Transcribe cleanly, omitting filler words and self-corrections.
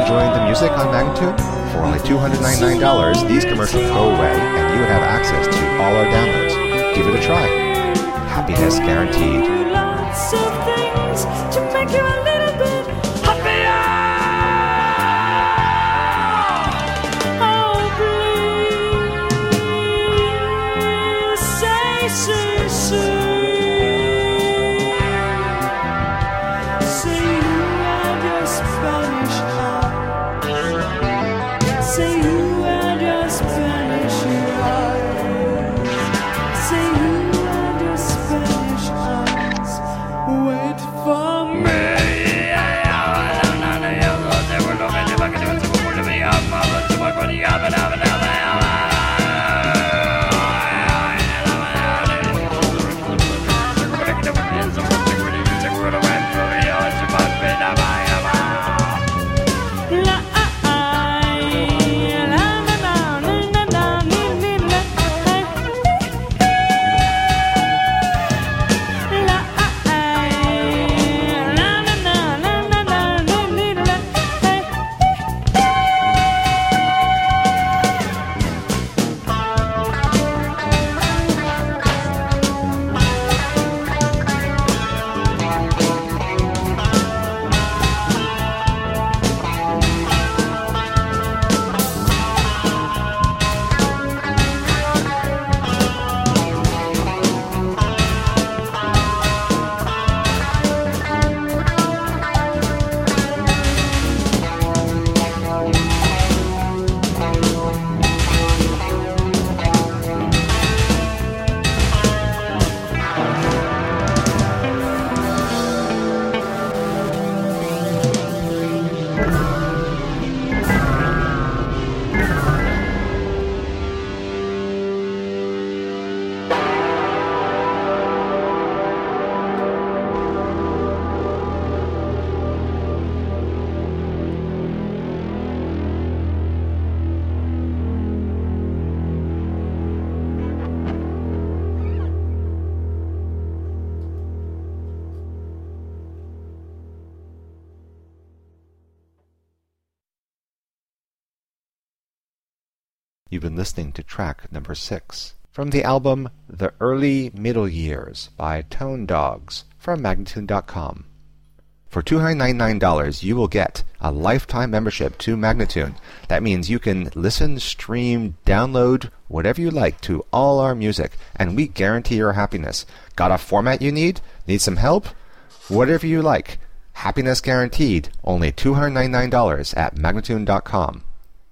enjoying the music on Magnatune? For only $299, these commercials go away and you would have access to all our downloads. Give it a try. Happiness guaranteed. Lots of things to make you a little bit happier. Oh, please say, say, say. Say you and your Spanish eyes. Say you and your Spanish eyes. Say you and your Spanish eyes. Wait for me. You've been listening to track number 6 from the album The Early Middle Years by Tone Dogs from Magnatune.com. For $299, you will get a lifetime membership to Magnatune. That means you can listen, stream, download, whatever you like to all our music, and we guarantee your happiness. Got a format you need? Need some help? Whatever you like. Happiness guaranteed. Only $299 at Magnatune.com.